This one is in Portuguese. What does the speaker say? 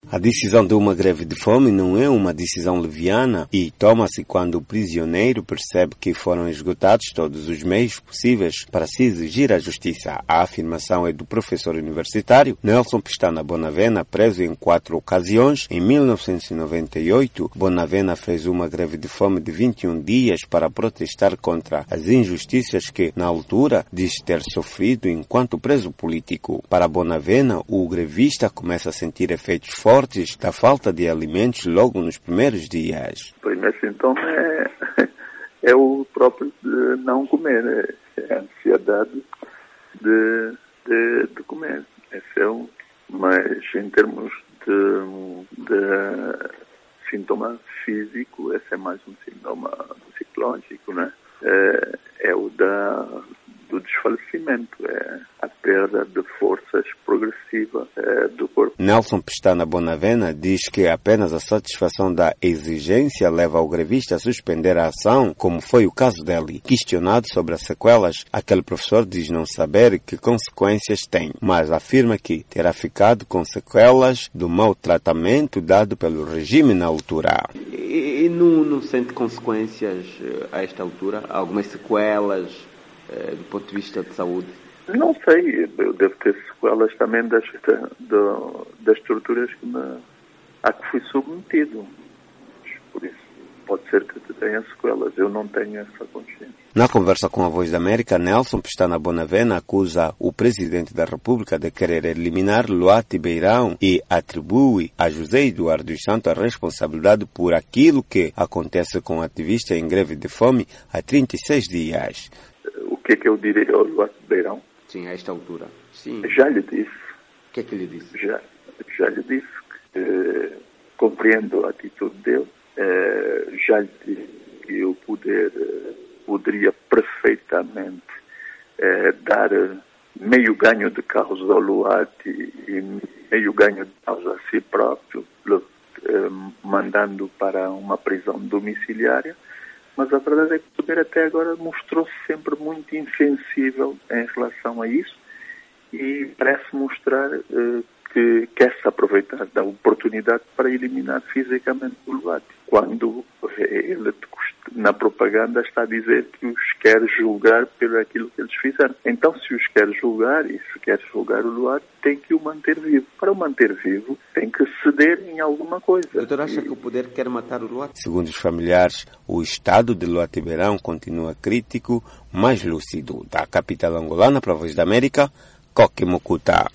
A decisão de uma greve de fome não é uma decisão leviana e toma-se quando o prisioneiro percebe que foram esgotados todos os meios possíveis para se exigir a justiça. A afirmação é do professor universitário Nelson Pestana Bonavena, preso em 4 ocasiões. Em 1998, Bonavena fez uma greve de fome de 21 dias para protestar contra as injustiças que, na altura, diz ter sofrido enquanto preso político. Para Bonavena, o grevista começa a sentir efeitos fortes da falta de alimentos logo nos primeiros dias. O primeiro sintoma é o próprio de não comer, é a ansiedade de comer. Esse é mas em termos de sintoma físico, esse é mais um sintoma psicológico, né? É o do desfalecimento, é a perda de forças progressiva do corpo. Nelson Pestana Bonavena diz que apenas a satisfação da exigência leva o grevista a suspender a ação, como foi o caso dele. Questionado sobre as sequelas, aquele professor diz não saber que consequências tem, mas afirma que terá ficado com sequelas do mau tratamento dado pelo regime na altura. E não sente consequências a esta altura? Algumas sequelas do ponto de vista de saúde? Não sei, eu devo ter sequelas também das torturas a que fui submetido. Por isso, pode ser que tenha sequelas. Eu não tenho essa consciência. Na conversa com a Voz da América, Nelson Pestana Bonavena acusa o presidente da República de querer eliminar Luati Beirão e atribui a José Eduardo dos Santos a responsabilidade por aquilo que acontece com o ativista em greve de fome há 36 dias. O que é que eu direi ao Luati Beirão? Sim, a esta altura. Sim. Já lhe disse. O que é que lhe disse? Já lhe disse que compreendo a atitude dele. Já lhe disse que eu poderia perfeitamente dar meio ganho de causa ao Luati e meio ganho de causa a si próprio, mandando para uma prisão domiciliária. Mas a verdade é que o poder até agora mostrou-se sempre muito insensível em relação a isso e parece mostrar que quer se aproveitar da oportunidade para eliminar fisicamente o Luati, quando ele na propaganda está a dizer que os quer julgar pelo aquilo que eles fizeram. Então, se os quer julgar e se quer julgar o Luati, tem que o manter vivo. Para o manter vivo, tem que ceder em alguma coisa. O doutor acha que o poder quer matar o Luati? Segundo os familiares, o estado de Luati Beirão continua crítico, mas lúcido. Da capital angolana para a Voz da América, Coque Mucuta.